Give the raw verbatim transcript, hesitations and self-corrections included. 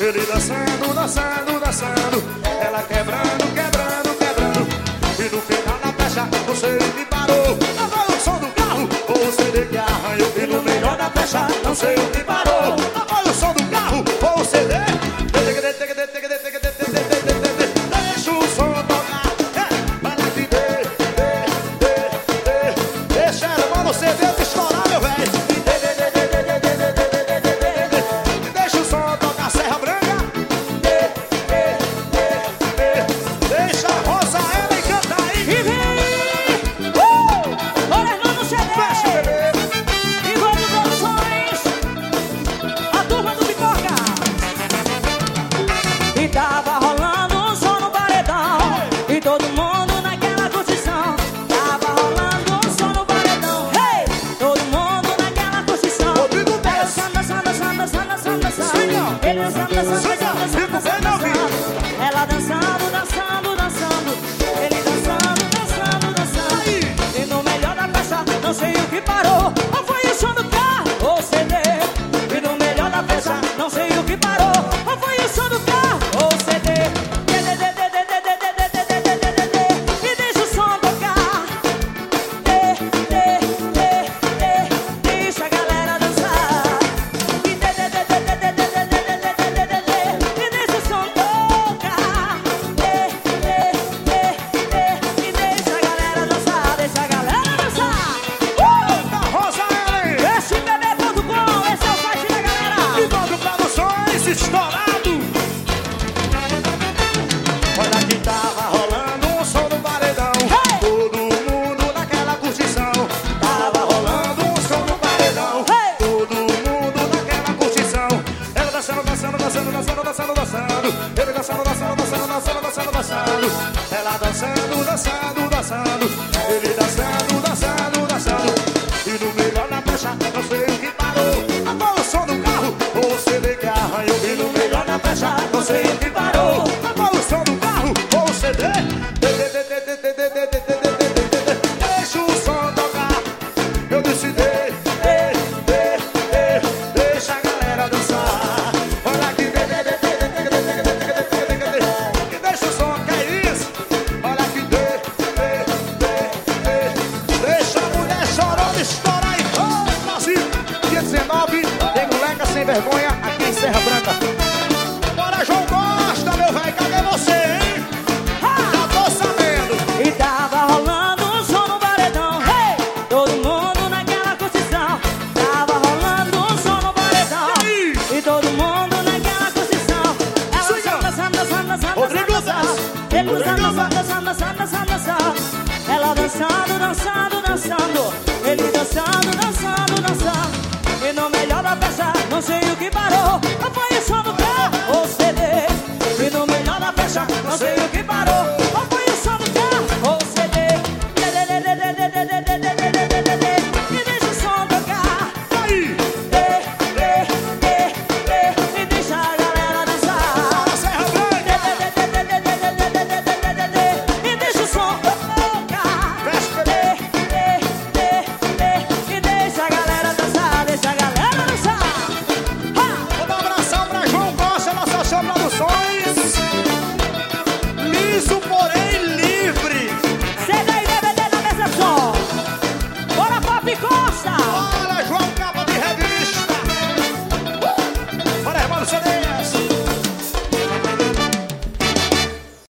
Ele dançando, dançando, dançando. Ela quebrando, quebrando, quebrando. E no final da festa o C D que parou. Agora o som do carro, ou o C D que arranhou. E no melhor da festa não sei o que parou. Agora o som do carro, ou o C D. Deixa o som tocar. Vai lá que dê, dê, dê, dê. Deixa ela, mano, o C D te estourar, meu velho. Deixa o som tocar, Serra Branca. Deixa a Rosa ela e canta aí. E vem! Uh! Olha, irmão, no C D! Fecha, bebê. Envolve Produções, a turma do Pipoca. E tava rolando um som no paredão, e todo mundo naquela curtição. Tava rolando um som no paredão, hey! Todo mundo naquela curtição. Rodrigo Ela Bess. dançando, dançando, dançando, dançando, dançando. Senhor. Ele dançando, dançando, Senhor. dançando, Fico dançando, bem dançando, ouvido. dançando. Ela dançando, dançando, dançando. Ele dançando, dançando, dançando. Aí. E no melhor da festa, não sei o que parou. Ou foi o som do carro, ou C D. E no melhor da festa, não sei o que parou. Ou foi o som do carro, ou C D. E deixa o som tocar. Deixa a galera dançar. E deixa o som tocar. E deixa a galera dançar. Deixa a galera dançar. Uh! Da Rosa ela, hein? Esse bebê ponto com, esse é o site da galera. Envolve Produções, estourado. Olha que tava rolando um som no paredão. Hey! Todo mundo naquela curtição. Tava rolando um som no paredão. Hey! Todo mundo naquela curtição. Ela dançando, dançando, dançando, dançando, dançando, dançando. Ele dançando, dançando, dançando, dançando, dançando, dançando. Ela dançando, dançando, dançando. Ele dançando, dançando, dançando. E no melhor da festa, não sei o que parou. Agora o som do carro, ou o C D que arranhou. E no melhor da festa, não sei o que parou. Agora o som do carro, ou o C D. Deixa o som tocar. Eu disse dê, dê, dê, dê. Deixa a galera dançar. Olha aqui, dê, dê, dê, dê, dê, dê, dê, dê, dê, dê, dê, dê. E deixa o som, que é isso? Olha aqui, dê, dê, dê, dê. Deixa a mulher chorando estourar aí. Ô, Brasil, dia dezenove, tem moleca sem vergonha aqui em Serra Branca. Bora, João Costa, meu velho, cadê você, hein? Já tô sabendo. E tava rolando um som no paredão, hey! Todo mundo naquela curtição. Tava rolando um som no paredão, E aí? e todo mundo naquela curtição. Ela Senhor. dançando, dançando, dançando, Rodrigo dançando, dançando. Bess. Ele Rodrigo dançando, Bess. dançando, dançando, dançando, dançando. Ela dançando, dançando,